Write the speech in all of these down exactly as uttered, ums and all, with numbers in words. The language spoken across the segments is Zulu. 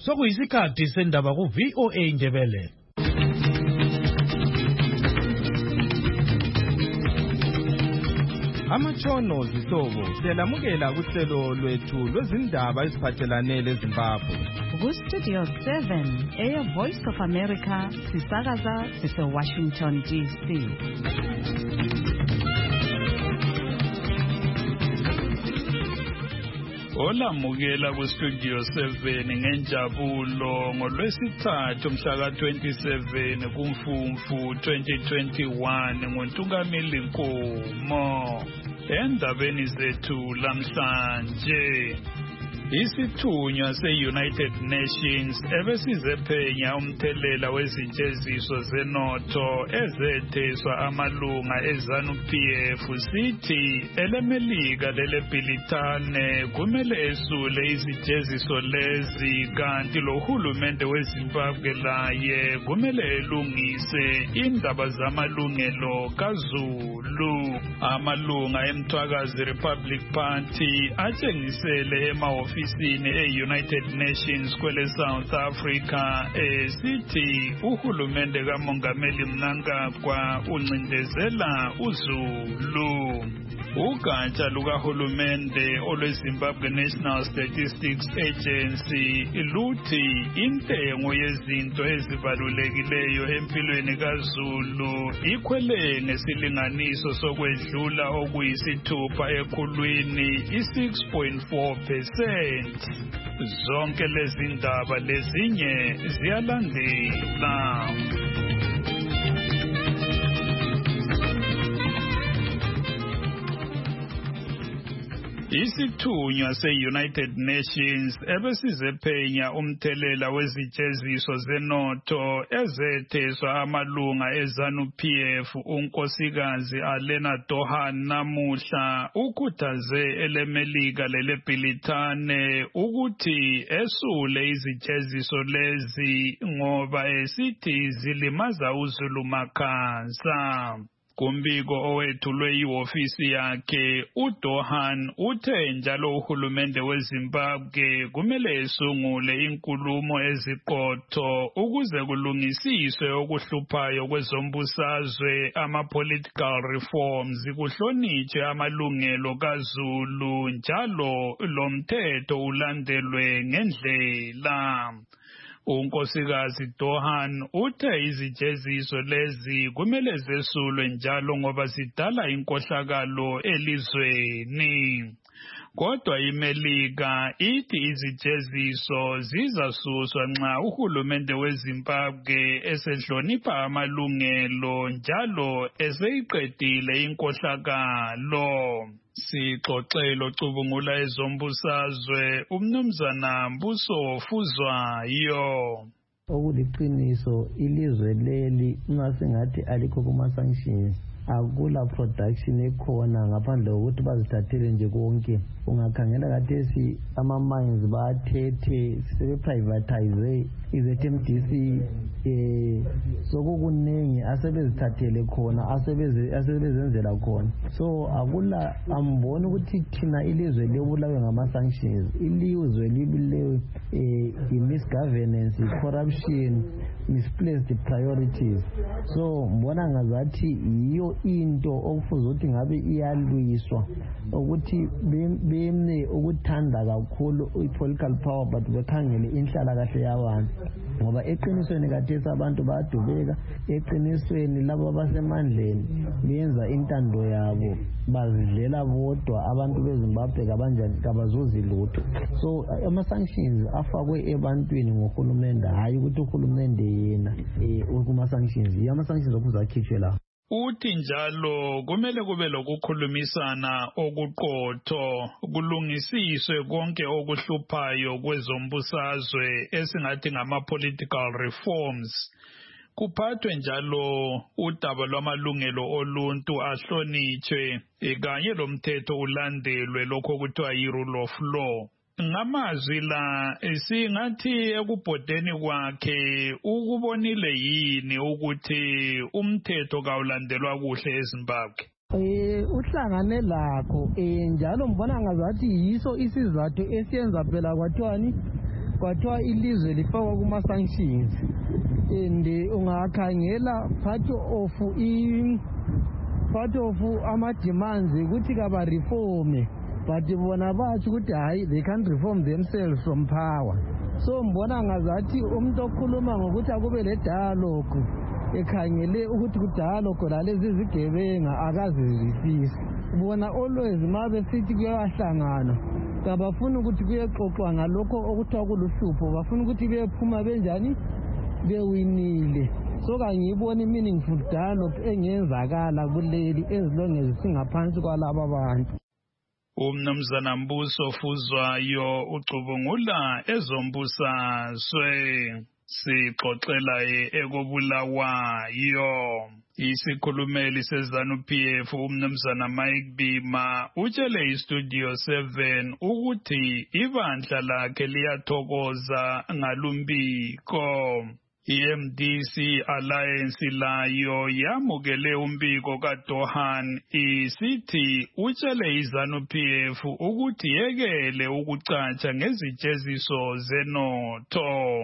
Sokuyisikhathi sendaba ku V O A Ndebele. Amatshono zihlobo siyalamukela kuhlelo lwethu lwezindaba eziphathelane leZimbabwe. Ku Studio seven, Air Voice of America, sisakaza sise Washington D C. Olamukela ku Studio seven ngenjabulo ngolwesithathu mhla twenty-seven kuMfumfu twenty twenty-one ngoNtungamili Nkomo. Endabeni zethu lamhlanje, isithunywa se-United Nations ebesizephenya umthelela wezijeziso zenotho ezetheswa amalunga eZanu-P F sithi elemelika lelebhilitane kumele esule izijeziso lezi, kanti lohulumende weZimbabwe laye kumele elungise indaba zamalungelo kaZulu. Amalunga eMthwakazi Republic Party atshengisele emahofisini ofisini e-United Nations kwele South Africa esithi uhulumende kaMongameli Mnangagwa uncindezela uZulu. Ugatsha lukahulumende olweZimbabwe National Statistics Agency luthi intengo yezinto ezibalulekileyo empilweni kaZulu ikhwele ngesilinganiso sokwedlula okuyisithupha ekhulwini i-six point four percent. Zonke lezi ndaba lezinye ziyalandela. Isithunywa se-United Nations ebesizephenya umthelela wezijeziso zenotho ezetheswa amalunga eZanu-P F unkosikazi Alena Dohan namuhla ukhuthaze elemelika lelebhilitane ukuthi esule izijeziso lezi ngoba esithi zilimaza uZulu makhaza. Kumbiko owethulwe ihofisi yakhe, uDohan uthe njalo uhulumende weZimbabwe kumele esungule inkulumo eziqotho ukuze kulungisiswe okuhluphayo kwezombusazwe, ama-political reforms, kuhlonitshwe amalungelo kaZulu njalo lomthetho ulandelwe ngendlela. Unkosikazi Dohan uthe izijeziso lezi kumele zesulwe njalo ngoba zidala inkohlakalo elizweni. Kodwa iMelika ithi izijeziso zizasuswa nxa uhulumende weZimbabwe esedlonipha amalungelo njalo eseyiqedile inkohlakalo. Sixoxelo cubungula ezombusazwe umnumzana Mbuso Fuzwayo. Okuliqiniso ilizwe leli ungasingathi alikho kuma-sanctions, akula production ekhona ngaphandle kokuthi bazithathele nje konke. Ungakhangela kathesi ama-mines bathethe sebe-privatize iZ M D C, eh sokukunengi asebezithathele khona asebezenzela khona. So akula amboni ukuthi thina ilizwe lebulawe ngama-sanctions, ilizwe libulewe eh i-misgovernance, i-corruption, misplaced priorities. So mbona ngazathi yiyo into okufuze ukuthi ngabe iyalwiswa ukuthi bemne ukuthanda kakhulu i-political power but bekhangele inhlalakahle yabantu, ngoba eqinisweni kathesi abantu bayadubeka, eqinisweni labo abasemandleni benza intando yabo, bazidlela bodwa. Abantu beZimbabwe kabanjani kabazuzi lutho. So ama-sanctions afakwe ebantwini ngohulumende, hayi ukuthi uhulumende yena eh kuma-sanctions, ama-sanctions okuze akhitshwe la. Uthi njalo kumele kube lokukhulumisana okuqotho, kulungisiswe konke okuhluphayo kwezombusazwe esingathi ngama-political reforms. Kuphathwe njalo udaba lwamalungelo oluntu ahlonitshwe kanye lomthetho ulandelwe lokho kuthiwa yi-rule of law. Ngamazwi la singathi ekubhodeni kwakhe ukubonile yini ukuthi umthetho kawulandelwa kuhle eZimbabwe? Eh uhlangane lakho eh njalo mbona ngazathi yiso isizathu esiyenza phela kwathiwani kwathiwa ilizwe lifakwa kuma-sanctions and ungakhangela part of i part of ama-demands ukuthi kabareforme but bona batsho ukuthi hayi they can't reform themselves from power. So mbona ngazathi umuntu okhuluma ngokuthi akube le dialogue ekhangele ukuthi ku-dialogue lalezi zigebenga akazizwisisi. Bona always ma besithi kuyahlangana kabafuna ukuthi kuyexoxwa ngalokho okuthiwa kuluhlupho, bafuna ukuthi bephuma benjani bewinile. So kangiyibona meaningful dialogue engenzakala kuleli as long as singaphansi kwalaba bantu. Umnumzana Mbuso Fuzwayo ucubungula ezombusazwe sixoxela ekobulawayo. Isikhulumeli seZanu-P F umnumzana Mike Bima utshele iStudio seven ukuthi ibandla lakhe liyathokoza ngalumbiko. I-M D C Alliance layo yamukele umbiko kaDohan isithi utshele iZanu-P F ukuthi yekele ukucatsha ngezijeziso zenotho.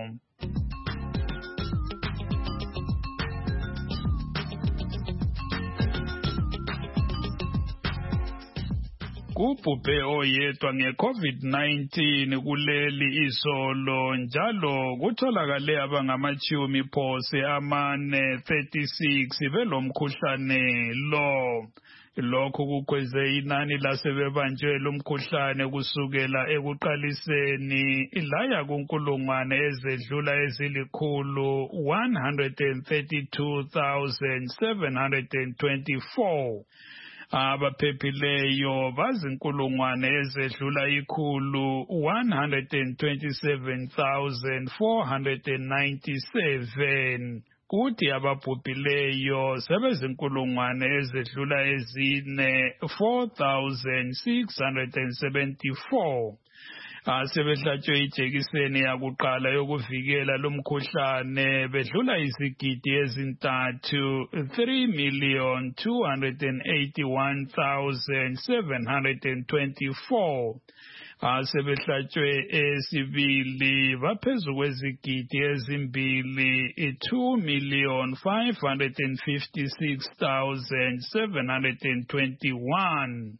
Kubhubhe oyedwa nge-COVID nineteen kuleli izolo njalo kutholakale abangamachumi phose amane thirty-six belomkhuhlane lo. Lokhu kukweze inani lasebebanjwe lomkhuhlane kusukela ekuqaliseni laya kunkulungwane ezedlula ezilikhulu one hundred thirty-two thousand seven hundred twenty-four. Abaphephileyo bazinkulungwane ezedlula ikhulu one hundred twenty-seven thousand four hundred ninety-seven. Kuthi ababhubhileyo sebezinkulungwane ezedlula ezine four thousand six hundred seventy-four. Asebehlatshwe ijekiseni yakuqala yokuvikela lomkhuhlane bedlula izigidi ezintathu three million two hundred eighty-one thousand seven hundred twenty-four. Asebehlatshwe esibili baphezu kwezigidi ezimbili two million five hundred fifty-six thousand seven hundred twenty-one.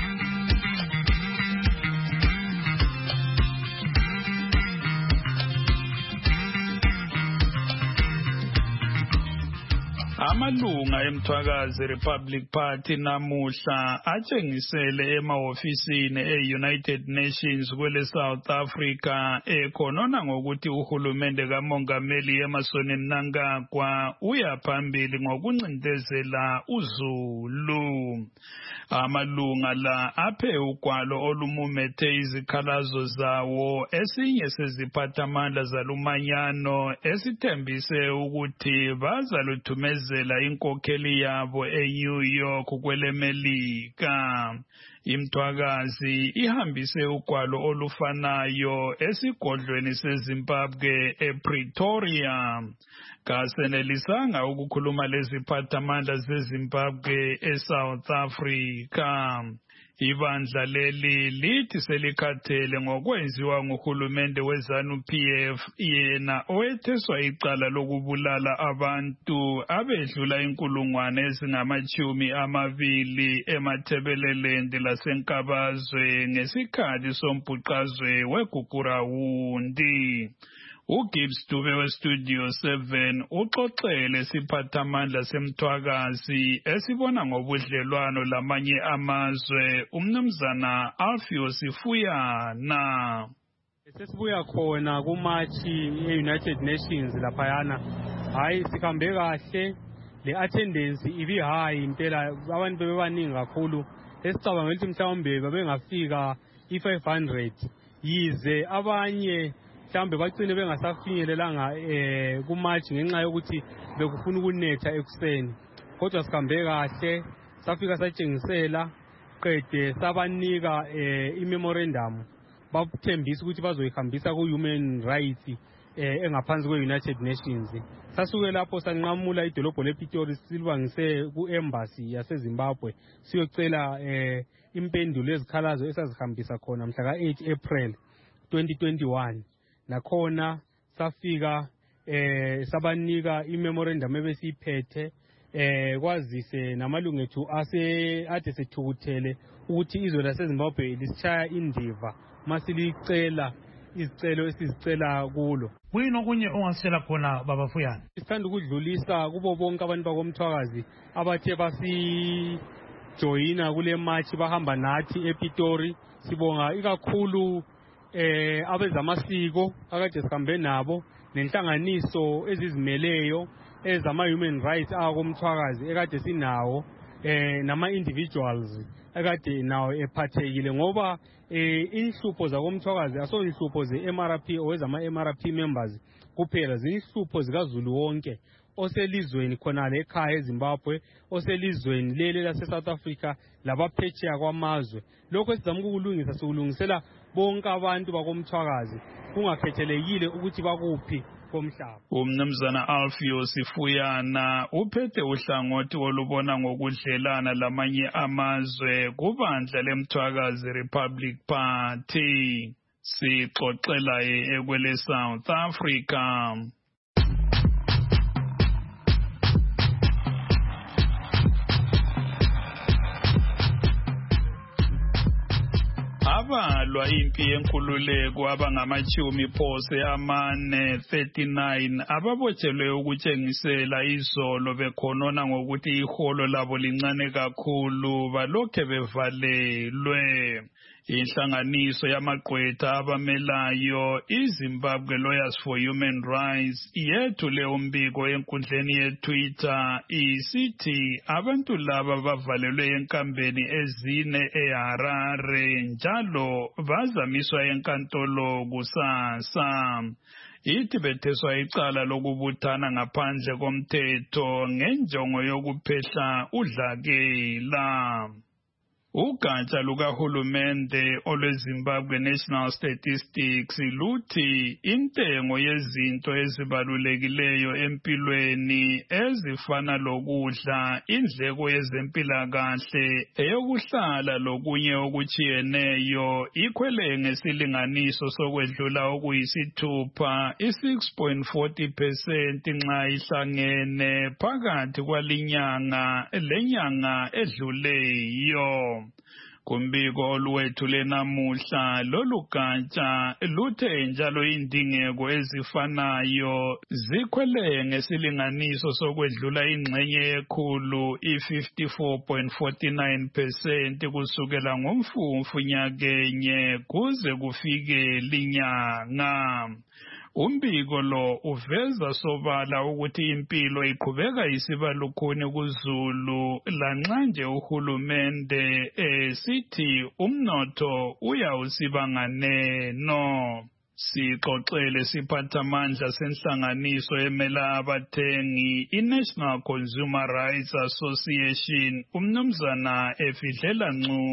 Amalunga eMthwakazi Republic Party namuhla atshengisele emahofisini e-United Nations kwele South Africa ekhonona ngokuthi uhulumende kaMongameli Emmerson Mnangagwa uyaphambili ngokuncindezela uZulu. Amalunga la aphe ugwalo olumumethe izikhalazo zawo esinye seziphathamandla zalumanyano esithembise ukuthi bazaluthumezela inkokheli yabo eNew York kwelemelika. Imthwakazi ihambise ugwalo olufanayo esigodlweni seZimbabwe ePretoria. Kasenelisanga ukukhuluma leziphathamandla zeZimbabwe eSouth Africa. Ibandla leli lithi selikhathele ngokwenziwa nguhulumende weZanu-P F yena owetheswa icala lokubulala abantu abedlula inkulungwane ezingamachumi amabili eMathebeleland laseNkabazwe ngesikhathi sombhuqazwe weGugurawundi. uGibbs Dube weStudio seven uxoxele siphathamandla seMthwakazi esibona ngobudlelwano lamanye amazwe umnumzana Alfio Sifuyana. Sesibuya khona kumachi e-United Nations laphayana. Hayi sikhambe kahle, le attendance ibi high impela abantu bebaningi kakhulu. Esicabanga ukuthi mhlawumbe babengafika i-five hundred yize abanye mhlawumbe bagcine bengasafinyelelanga eh kumatch ngenxa yokuthi bekufuna ukunetha ekuseni. Kodwa sikhambe kahle, safika satshengisela qede sabanika eh i-memorandum bathembisa ukuthi bazoyihambisa ku-human rights eh engaphansi kwe-United Nations. Sasuke lapho sanqamula idolobho lePitori silibangise ku-embassy yaseZimbabwe siyocela eh impendulo ezikhalazo esazihambisa khona mhla ka eight April twenty twenty-one. nakhona safika eh sabanika imemorandum ebesiphethe eh kwazise namalungu ethu ase ade sethukuthele ukuthi izwe laseZimbabwe lisishaya indiva masilicela izicelo esizicela kulo. Kuyini okunye ongasitshela khona baba Fuyani? Sithanda ukudlulisa kubo bonke abantu bakoMthwakazi abathe basi joyina kule march bahamba nathi ePitori. Sibonga ikakhulu eh abezamasiko akade sihambe nabo nenhlanganiso ezizimeleyo ezama human rights akomthwakazi ekade sinawo eh nama individuals ekade nawo ephathekile ngoba eh inhlupho zakomthwakazi aso inhlupho ze-M R P owezama M R P members kuphela, zinhlupho zikaZulu wonke oselizweni khona le ekhaya eZimbabwe, oselizweni lele lase South Africa labaphetsheya kwamazwe. Lokho sizama ukulungisa sikulungisela bonke abantu bakomthwakazi kungakhethelekile ukuthi bakuphi komhlaba. Umnumzana Alpheus Fuyana uphethe uhlangothi olubona ngokudlelana lamanye amazwe kubandla leMthwakazi Republic Party. Sixoxela ekwele South Africa. Abalwa impi yenkululeko abangamachumi phose amane thirty-nine ababotshelwe ukutshengisela izolo bekhonona ngokuthi iholo labo lincane kakhulu balokhe bevalelwe. Inhlanganiso yamagqwetha abamelayo iZimbabwe Lawyers for Human Rights yethule umbiko enkundleni yeTwitter isithi abantu laba bavalelwe enkambeni ezine eHarare njalo bazamiswa enkantolo kusasa. Ithi betheswa icala lokubuthana ngaphandle komthetho ngenjongo yokuphehla udlakela. Ugatsha lukahulumende olweZimbabwe National Statistics luthi intengo yezinto ezibalulekileyo empilweni ezifana lokudla, indleko yezempilakahle, eyokuhlala lokunye okuchiyeneyo ikhwele ngesilinganiso sokwedlula okuyisithupha i-six point four zero percent nxa ihlangene phakathi kwalinyanga lenyanga edluleyo. Kumbiko oluwethule namuhla lolu gatsha luthe njalo indingeko ezifanayo zikhwele ngesilinganiso sokwedlula ingxenye yekhulu i-fifty-four point four nine percent kusukela ngomfumfu nyakenye kuze kufike linyanga. Umbiko lo uveza sobala ukuthi impilo iqhubeka isiba lukhuni kuZulu lanxa nje uhulumende esithi umnotho uyawusiba nganeno. Sixoxele siphathamandla senhlanganiso emela abathengi iNational Consumer Rights Association umnumzana Efidlela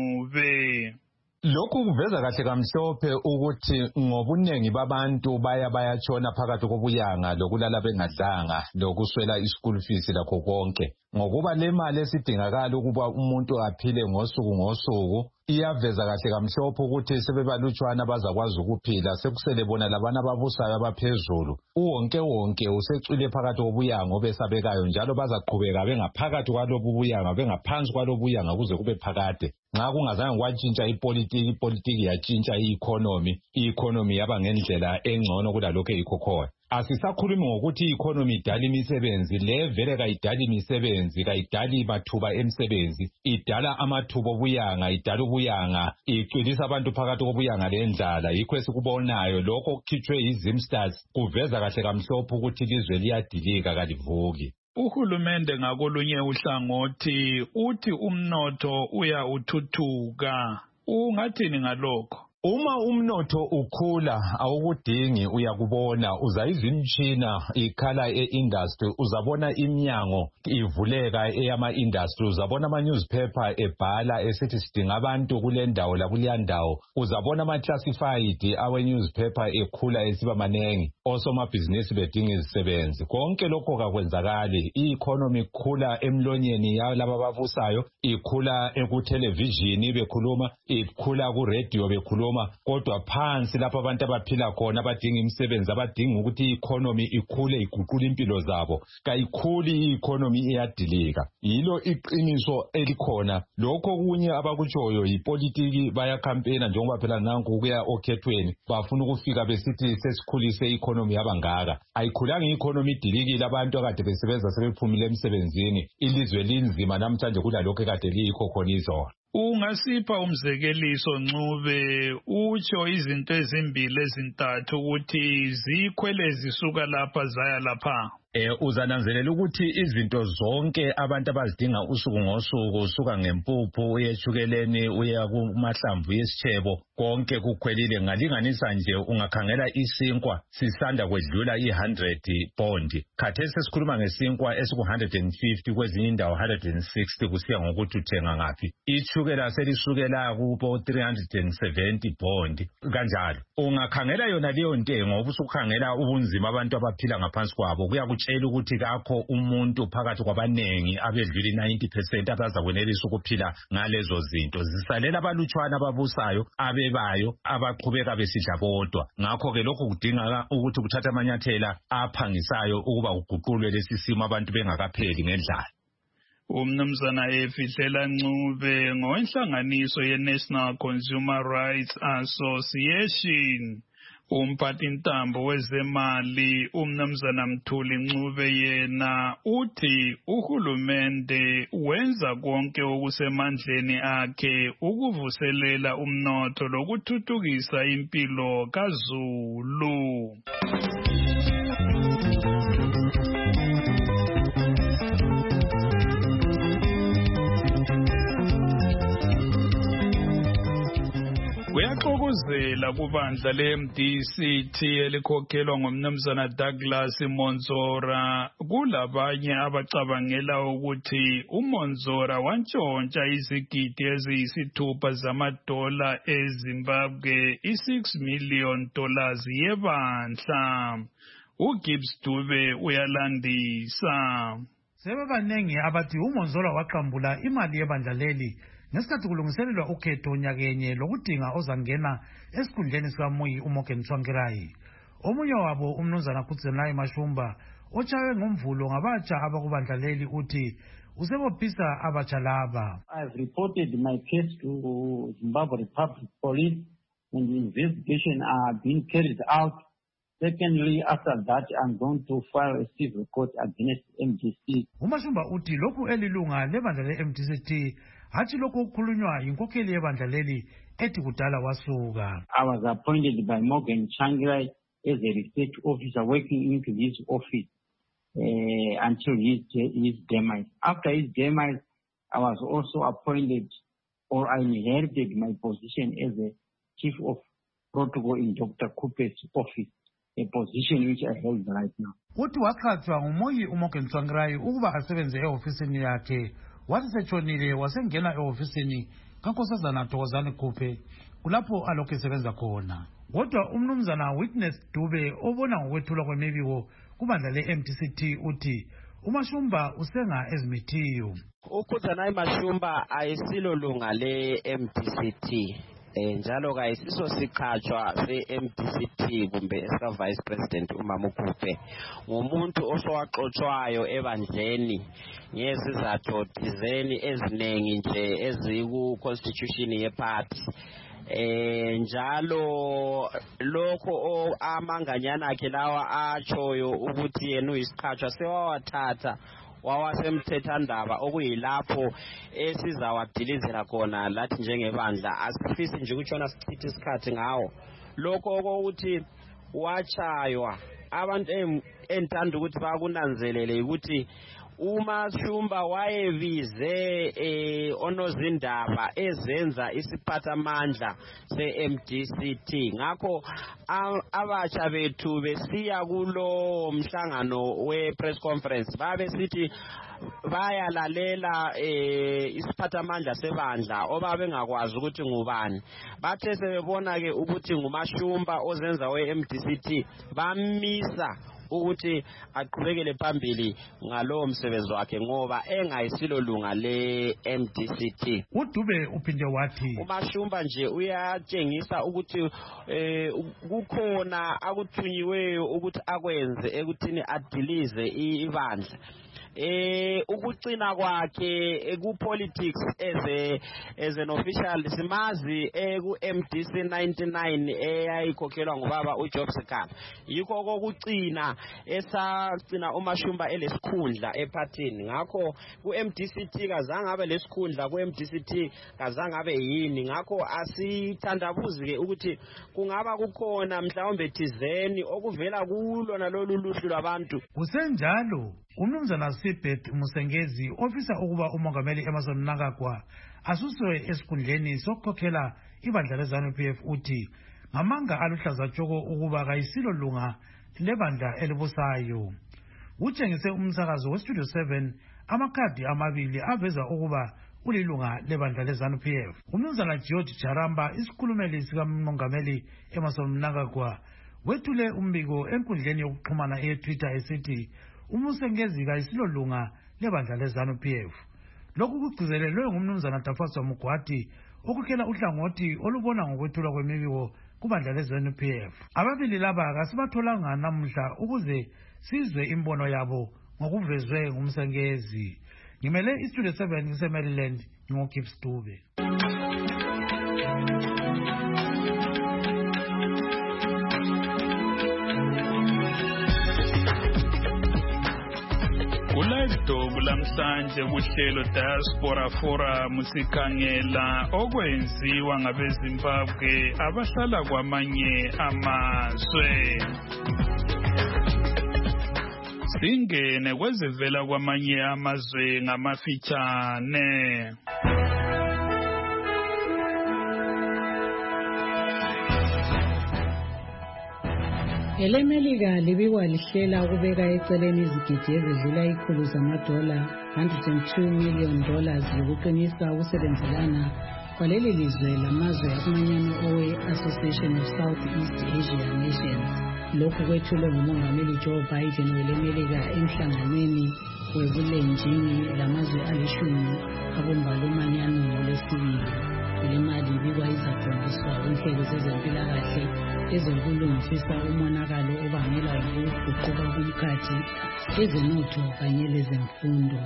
Ncube. Lokhu kuveza kahle kamhlophe ukuthi ngobunengi babantu baya bayatshona phakathi kobuyanga lokulala bengadlanga lokuswela ischool fees lakho konke. Ngokuba le mali esidingakala ukuba umuntu aphile ngosuku ngosuku iyaveza kahle kamhlophe ukuthi sebebalutshwana bazakwazi ukuphila sekusele bona labana babusayo abaphezulu. Uwonke wonke usecwile phakathi kobuyanga obesabekayo njalo bazaqhubeka bengaphakathi kwalobu buyanga bengaphansi kwalobu buyanga kuze kube phakade. Nxa kungazange kwatshintsha ipolitiki ipolitiki yatshintsha i-economy i-economy yaba ngendlela engcono kulalokho ikhokhona. Asisakhulumi ngokuthi i-economy idala imisebenzi, le vele kayidala imisebenzi, kayidala mathuba emsebenzi, idala amathuba obuyanga, idala ubuyanga, iqinisa abantu phakathi kobuyanga lendlala. Yikho esikubonayo lokho okukhitshwe yi-Zimstats kuveza kahle kamhlophe ukuthi ilizwe liyadilika kalivuki. Uhulumende ngakolunye uhlangothi uthi umnotho uya uthuthuka. Ungathini ngalokho? Uma umnotho ukhula awukudingi uyakubona, uzayizwa imtshina ikhala e-industry, uzabona iminyango ivuleka eyama-industry, uzabona ama-newspaper ebhala esithi sidinga abantu kule ndawo lakuleya ndawo, uzabona ama-classified awe-newspaper ekhula esiba manengi, osomabhizinisi bedinga izisebenzi. Konke lokho kakwenzakali, i-economy ikhula emlonyeni yalabo ababusayo, ikhula ku-television bekhuluma, ikhula ku-radio bekhuluma, diploma kodwa phansi lapho abantu abaphila khona abadinga imisebenzi abadinga ukuthi i-economy ikhule iguqule impilo zabo kayikhuli i-economy iyadilika yilo iqiniso elikhona lokho kunye abakutshoyo yipolitiki bayakhampena njengoba phela nanku kuya okhethweni bafuna ukufika besithi sesikhulise i-economy yabangaka ayikhulanga i-economy idilikile abantu akade besebenza sebephumile emsebenzini ilizwe linzima namhlanje kulalokho ekade liyikho khona izolo. Ungasipha umzekeliso Ncube utsho izinto ezimbili ezintathu ukuthi zikhwele zisuka lapha zaya lapha. Eh uzananzelela ukuthi izinto zonke abantu abazidinga usuku ngosuku usuka ngempuphu uyechukeleni uya kumahlamvu yesitshebo konke kukhwelile ngalinganisa nje ungakhangela isinkwa sisanda kwedlula i one hundred bond khathesi sikhuluma ngesinkwa esiku one hundred fifty kwezinye indawo one hundred sixty kusiya ngokuthi uthenga ngaphi ichukela selisukela kubo three hundred seventy bond kanjalo ungakhangela yona leyo ntengo ubusukhangela ubunzima abantu abaphila ngaphansi kwabo kuya tshela ukuthi kakho umuntu phakathi kwabanengi abedlula ninety percent abazakwenelisa ukuphila ngalezo zinto zisalela abalutshwana ababusayo abebayo abaqhubeka besidla bodwa ngakho ke lokho kudinga ukuthi kuthatha amanyathela aphangisayo ukuba kuguqulwe lesi simo abantu bengakapheli ngendlala. Umnumzana Efihlela Ncube ngohlanganiso ye-National Consumer Rights Association umphathintambo wezemali umnumzana Mthuli Ncube yena uthi uhulumende wenza konke okusemandleni akhe ukuvuselela umnotho lokuthuthukisa impilo kaZulu. Kuyaxokozela kubandla le-M D C T elikhokhelwa ngumnumzana Douglas Monzora kulabanye abacabangela ukuthi uMonzora wantshontsha izigidi eziyisithupha zamadola eZimbabwe i-six million dollars yebandla. uGibbs Dube uyalandisa. Sebebaningi abathi uMonzora waqambula imali yebandla leli ngesikhathi kulungiselelwa ukhetho nyakenye lokudinga ozangena esikhundleni sikaMuyi uMorgan Tsvangirai. Omunye wabo umnumzana Khutzenai Mashumba ochawe ngomvulo ngabatsha abakubandla leli uthi usebophisa abatsha laba. I've reported my case to Zimbabwe Republic Police and the investigation are being carried out. Secondly, after that, I'm going to file a civil court against M D C. Umashumba uthi lokhu elilunga lebandla le-M D C T hathi lokhu okukhulunywa yinkokheli yebandla leli ethi kudala wasuka. I was appointed by Morgan Tsvangirai as a research officer working into his office uh, until his, his demise. After his demise, I was also appointed or I inherited my position as a chief of protocol in Doctor Cooper's office, a position which I hold right now. Uthi waqhathwa nguMuyi uMorgan Tsvangirai ukuba asebenze e-ofisini yakhe. Wathi setshonile wasengena e-ofisini kaNkosazana Thokozani Khuphe kulapho alokhu esebenza khona. Kodwa umnumzana Witness Dube obona ngokwethulwa kwemibiko kubandla le-M D C T uthi uMashumba usenga ezimithiyo. uKhutzenai Mashumba ayisilo lunga le-M D C T. njalo kayisiso siqhatshwa se-M D C T kumbe esika Vice President uMama uKhuphe ngumuntu osowaxotshwayo ebandleni ngezizathu thizeni ezinengi nje eziku constitution yeparty. Eh njalo lokho amanganyana akhe lawa atshoyo ukuthi yena uyisiqhatshwa sewawathatha wawasemthethandaba okuyilapho esizawadilizela khona lathi njengebandla asifisi nje ukutshona sichithe isikhathi ngawo lokho ukuthi wachaywa abantu entanda ukuthi bakunanzelele ukuthi uMashumba wayebize eh onozindaba ezenza isiphathamandla se-M D C T ngakho abatsha bethu besiya kulo mhlangano we-press conference babe sithi bayalalela eh isiphathamandla sebandla oba bengakwazi ukuthi ngubani bathe sebebona ke ukuthi nguMashumba ozenza we-M D C T bamisa ukuthi aqhubekele phambili ngalowo msebenzi wakhe ngoba engayisilo lunga le M D C T. uDube uphinde wathi uMashumba nje uyatshengisa ukuthi eh kukhona akuthunyiweyo ukuthi akwenze ekuthini adilize ibandla. Eh ukucina kwakhe ku politics as a as an official simazi eku M D C ninety-nine eyayikhokhelwa ngubaba uJob Sekhala. Yikho kokucina esagcina uMashumba elesikhundla ephathini. Ngakho ku M D C T kazange abe lesikhundla ku M D C T kazange abe yini. Ngakho asithandabuzi ke ukuthi kungaba kukhona mhlawumbe thizeni okuvela kulo nalolu luhlu lwabantu. Kusenjalo umnumzana Sibeth Musengezi ofisa ukuba umongameli Emmerson Mnangagwa asuswe esikhundleni sokukhokhela ibandla leZANU-P F uthi ngamanga aluhlaza tshoko ukuba kayisilo lunga lebandla elibusayo. Utshengise umsakazo weStudio seven amakhadi amabili aveza ukuba ulilunga lebandla leZANU-P F. Umnumzana George Jaramba isikhulumeli sikamongameli Emmerson Mnangagwa wethule umbiko enkundleni yokuxhumana eTwitter esithi uMusengezi kayisilo lunga lebandla leZANU-P F. Lokhu kugcizelelwe ngumnumzana Tafaswa Mugwadi okukhela uhlangothi olubona ngokwethulwa kwemibiko kubandla leZANU-P F. Ababili laba kasibatholanga namuhla ukuze sizwe imbono yabo ngokuvezwe ngumsengezi. Ngimele iStudio seven kuseMaryland ngoKips Dube. Kulaidobu lamhlanje kuhlelo Diaspora Forum sikhangela okwenziwa ngabeZimbabwe abahlala kwamanye amazwe. Singene kwezivela kwamanye amazwe ngamafitshane. EleMelika libikwa lihlela ukubeka eceleni izigidi ezidlula ikhulu zamadola one hundred two million dollars yokuqinisa ukusebenzelana kwaleli lizwe lamazwe akumanyano owe-Association of Southeast Asia Nations. Lokhu kwethulwe ngumongameli Joe Biden weleMelika emhlanganweni webulenjini lamazwe alishumi abumba lomanyano ngolwesibili. Le mali ibikwa izaqondiswa inhlelo zezempilakahle ezokulungisisa umonakalo obangelwa ukuguquka komkhathi ezenotho kanye lezemfundo.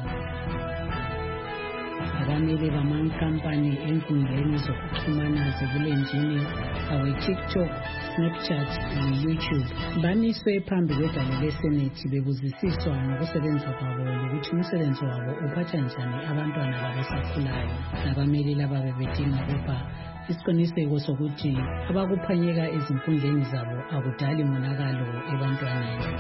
Abameli bamankampani enkundleni zokuxhumana zebulenjini awe-TikTok, Snapchat ne-YouTube bamiswe phambi kwegala leSenethi bebuzisiswa ngokusebenza kwabo lokuthi umsebenzi wabo uphatha njani abantwana labasakhulayo. Abameli laba bebedinga ukuba isiqiniseko sokuthi abakuphanyeka ezinkundleni zabo akudali monakalo ebantwaneni.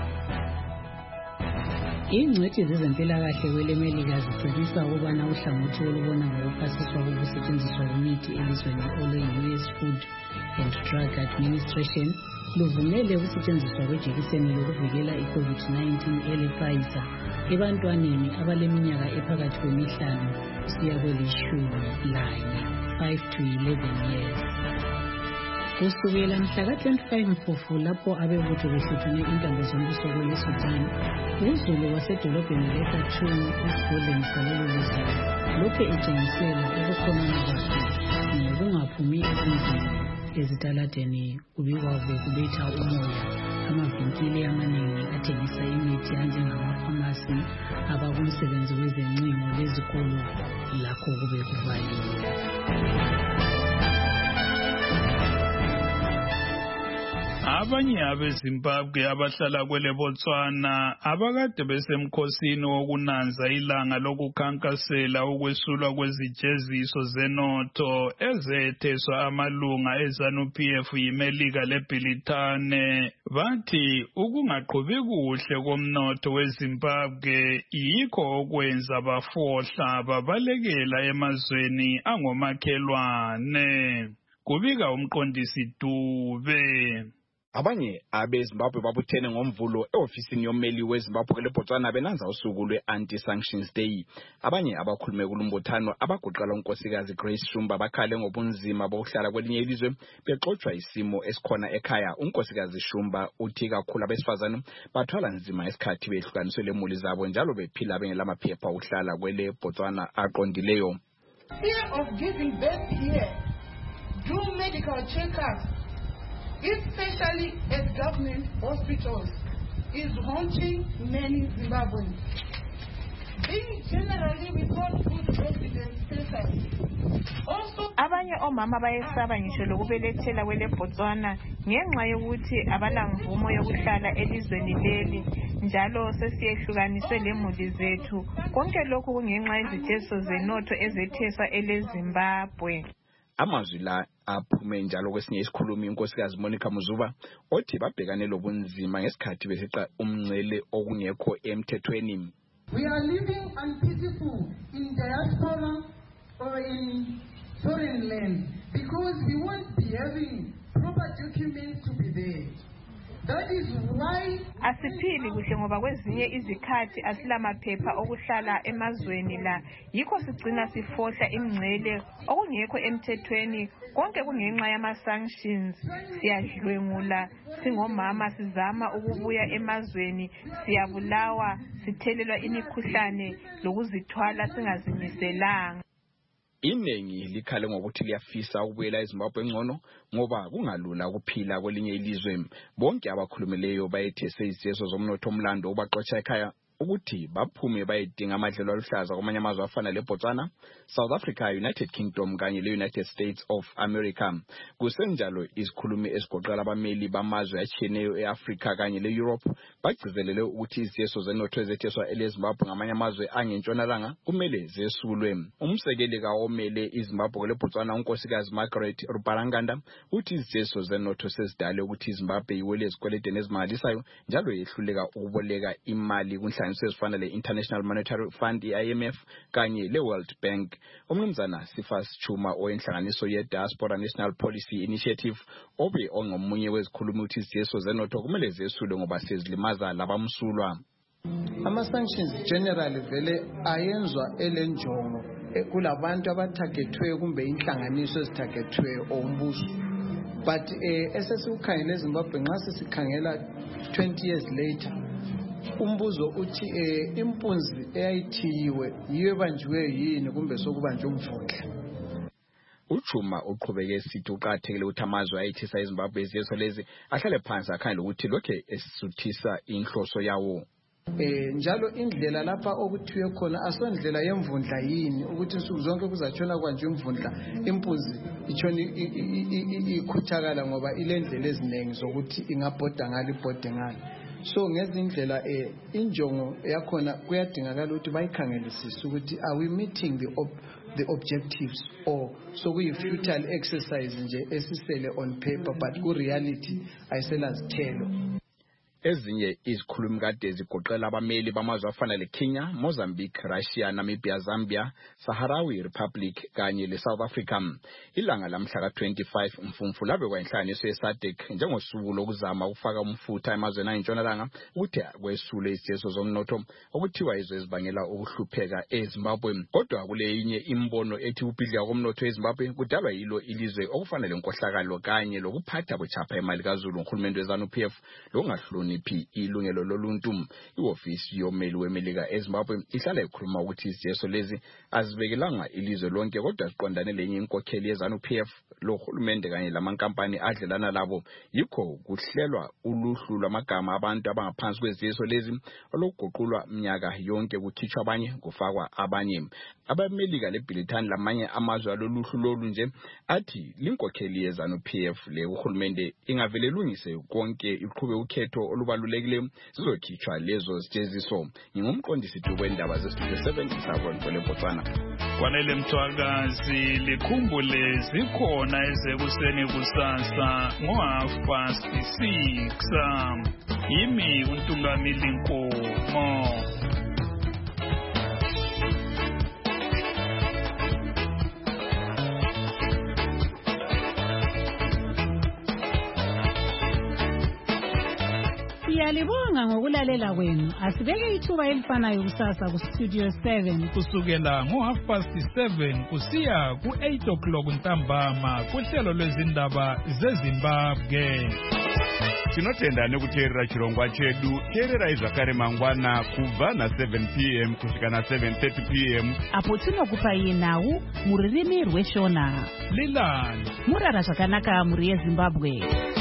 Ingcwethi zezempilakahle kweleMelika zicebisa ukubana uhlangothi olubona ngokuphasiswa kokusetshenziswa kwemithi elizweni olwe-U S Food and Drug Administration luvumele ukusetshenziswa kwejekiseni lokuvikela i-COVID nineteen ele-Pfizer ebantwaneni abaleminyaka ephakathi kwemihlanu kusiya kwelishumi lanye five to eleven years. Kusukela mhla twenty-five Mfumfu lapho abebutho behlethune intambo zombuso kweleSudan, uZulu wasedolobheni le-Khartoum esigodleni salelo lizwe lokhu etshengisela ukukhonana kwakhe nokungaphumi ezindlini ezitaladeni kubikwave kubetha umoya. Amavinkili amaningi athengisa imithi anjengamafamasi abakumsebenzi wezencingo lezikolo lakho kube kuvaliwe. Abanye abeZimbabwe abahlala kwele Botswana abakade besemkhosini wokunanza ilanga lokukhankasela ukwesulwa kwezijeziso zenotho ezetheswa amalunga eZANU-P F yiMelika leBrithani bathi ukungaqhubi kuhle komnotho weZimbabwe yikho okwenza bafohla babalekela emazweni angomakhelwane. Kubika umqondisi Dube. Abanye abeZimbabwe babuthene ngomvulo eofisini yommeli weZimbabwe leBotswana benanza usuku lwe-Anti-Sanctions Day. Abanye abakhulume kulumbuthano abaguqala unkosikazi Grace Shumba bakhale ngobunzima bokuhlala kwelinye ilizwe bexoxwa isimo esikhona ekhaya. Unkosikazi Shumba uthi kakhulu abesifazane bathwala nzima esikhathi behlukaniswe lemuli zabo njalo bephila bengelamaphepha okuhlala kwele Botswana aqondileyo. Fear of giving birth here, do medical checkups, especially at government hospitals, is haunting many Zimbabweans. Being generally without good resident status. Also, abanye omama bayesaba ngisho lokubelethela kwele Botswana ngenxa yokuthi abalamvumo yokuhlala elizweni leli njalo sesiyehlukaniswe lemuli zethu. Konke lokhu kungenxa yeziteso zenotho ezetheswa eleZimbabwe. Amazwi la aphume njalo kwesinye isikhulumi unkosikazi Monica Muzuba othi babhekane lobunzima ngesikhathi besiqa umncele okungekho emthethweni. We are living unpeaceful in diaspora or in foreign land because we won't be having proper documents to be there. That is why asiphili kuhle ngoba kwezinye izikhathi asilamaphepha okuhlala emazweni la yikho sigcina sifohla ingcele okungekho emthethweni konke kungenxa yama sanctions. Siyadlwengula singomama sizama ukubuya emazweni siyabulawa sithelelwa imikhuhlane lokuzithwala singazimiselanga. Iningi likhale ngokuthi liyafisa ukubuyela eZimbabwe engcono ngoba kungalula ukuphila kwelinye ilizwe. Bonke abakhulumileyo bayethese izeso zomnotho omlando obaxotsha ekhaya ukuthi baphume bayedinga amadlelo aluhlaza kwamanye amazwe afana leBotswana, South Africa, United Kingdom kanye le-United States of America. Kusenjalo izikhulumi esigoqela abameli bamazwe atshiyeneyo eAfrika kanye le-Europe bagcizelele ukuthi izeso zenotho ezetheswa eleZimbabwe ngamanye amazwe angentshonalanga kumele zesulwe. Umsekeli kaomele iZimbabwe leBotswana unkosikazi Margaret Ruparanganda uthi izeso zenotho sezidale ukuthi iZimbabwe iwele ezikweleteni ezimangalisayo njalo yehluleka ukuboleka imali kunhla ezifana le-International Monetary Fund, I M F, kanye le-World Bank. Umnumzana Sifas Chuma oyenhlanganiso ye-Diaspora National Policy Initiative obe ongomunye wezikhulumi uthi izeso zenotho kumele zesulwe ngoba sezilimaza labamsulwa. Ama-sanctions generally vele ayenzwa elenjongo kulabantu abathagethwe kumbe inhlanganiso ezithagethwe ombuso. But eh, esesikukhangela eZimbabwe nxa sesikhangela twenty years later umbuzo uthi eh, impunzi eyayithiyiwe yiyo ebanjiwe yini kumbe sokubanjwe umvundla. Uchuma uqhubeke esithi uqathekile ukuthi amazwe ayithisa eZimbabwe izeso lezi ahlale phansi akhangele ukuthi lokhe esisuthisa inhloso yawo. Eh njalo indlela lapha okuthiwe khona asondlela yemvundla yini ukuthi insuku zonke kuzatshona kwanje imvundla impunzi itshoni ikhuthakala ngoba ilendlela eziningi zokuthi ingabhoda ngale ibhode ngale. So ngezindlela eh injongo yakhona kuyadingakala ukuthi bayikhangelisise ukuthi are we meeting the ob the objectives or so kuyi futile exercise nje esisele on paper but ku reality ayisela zithelo. Ezinye izikhulumi kade zigoqela abameli bamazwe afana leKenya, Mozambique, Russia, Namibia, Zambia, Sahrawi Republic kanye leSouth Africa. Ilanga lamhla ka twenty-five Mfumfu labe kwenhlanganiso yeSADC njengosuku lokuzama ukufaka umfutho emazweni ayintshonalanga ukuthi kwesule izeso zomnotho okuthiwa izwe ezibangela ukuhlupheka eZimbabwe. Kodwa kule inye imbono ethi ubhidla komnotho eZimbabwe kudalwa yilo ilizwe okufanele inkohlakalo kanye lokuphatha buchapha imali kaZulu ukhulumende weZANU P F longahloni phi ilungelo loluntu. Iofisi yomeli wemelika eZimbabwe ihlala ikhuluma ukuthi izeso lezi azibekelanga ilizwe lonke kodwa siqondane lenye inkokheli yeZANU P F lohulumende kanye lamankampani adlelana labo. Yikho kuhlelwa uluhlu lwamagama abantu abangaphansi kwezeso lezi olokuguqulwa minyaka yonke kukhitshwa abanye kufakwa abanye. Abamelika leBrithani lamanye amazwe aloluhlu lolu nje athi linkokheli yeZANU P F le uhulumende ingavele lungise konke iqhube ukhetho olubalulekileyo zizokhitshwa lezo zijeziso. Ngingumqondisi wendaba ze-Studio seven Savon Pole Botswana. Kwanele mthwakazi likhumbule zikhona ezekuseni kusasa ngo half past six. Yimi uNtungamili Nkomo. Siyalibonga ngokulalela kwenu. Asibeke ithuba elifanayo kusasa ku Studio seven. Kusukela ngo half past seven kusiya ku eight o'clock ntambama kuhlelo lwezindaba zeZimbabwe. Tinotenda nekuteerera chirongwa chedu. Teererai zvakare mangwana kubva na seven p m kusvika na seven thirty p m apo tinokupai nhau mururimi rweshona. Lilani murara zvakanaka muri yeZimbabwe.